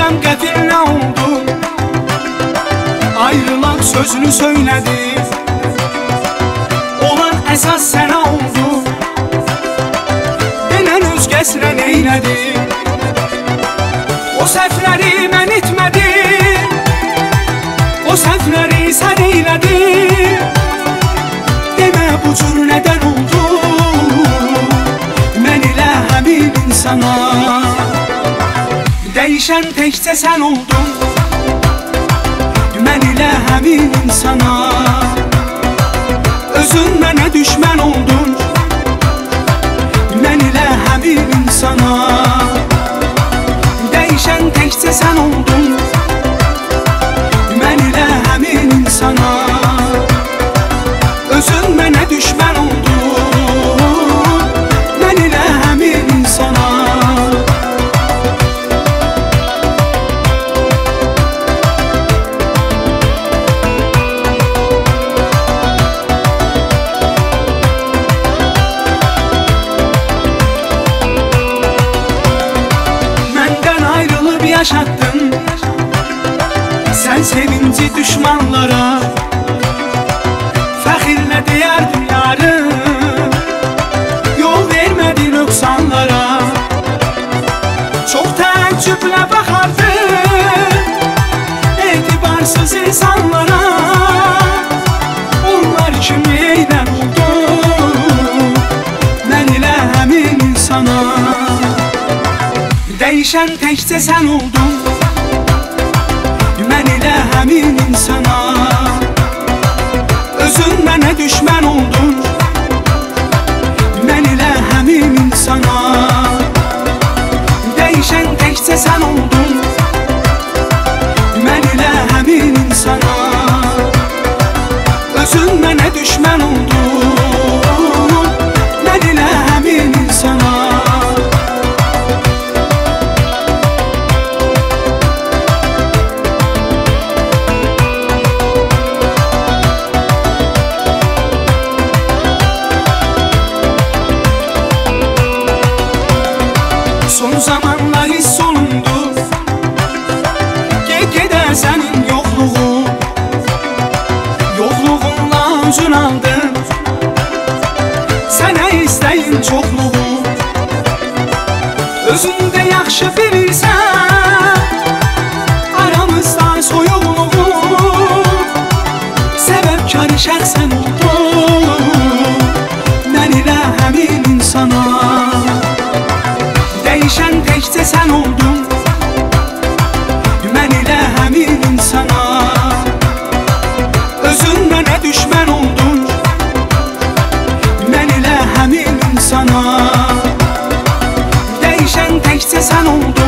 bilmem qəfil nə oldu. Ayrılaq sözünü söylədi, olan əsas sənə oldu. Denən özgəsinə neylədi, o səhvləri mən etmədim, o səhvləri sən eylədin. Demə bu cür nədən oldu, mən ilə həmin insana. Dəyişən təkcə sən oldun, mən ilə həmin insana. Özün mənə düşmən oldun, mən ilə həmin insana. Dəyişən təkcə sən oldun, mən ilə həmin insana. Özün mənə düşmən oldun, mən ilə həmin insana. Yaşattın sen sevinci düşmanlara, fəxirlə deyərdin yarım, yol vermədin nöqsanlara. Çox təəccüblə baxardın etibarsız insanlara. Onlar kimi eylən oldu, mən ilə həmin insana. Dəyişən təkcə sən oldun, mən ilə həmin insana. Özün mənə düşmən oldun, mən ilə həmin insana. Dəyişən təkcə sən oldun, mən ilə həmin insana. Özün mənə düşmən oldun, mən ilə həmin insana. Son zamanlar hiss olundu, get-gedə sənin yoxluğun. Yoxluğunla özün aldın, sənə istəyin çoxluğun. Özün də yaxşı bilirsən, aramızda soyuqluğun. Səbəbkarı şəxsən oldun, mən ilə həmin insana. Dəyişən təkcə sən oldun, mən ilə həmin insana. Özün mənə düşmən oldun, mən ilə həmin insana. Dəyişən təkcə sən oldun.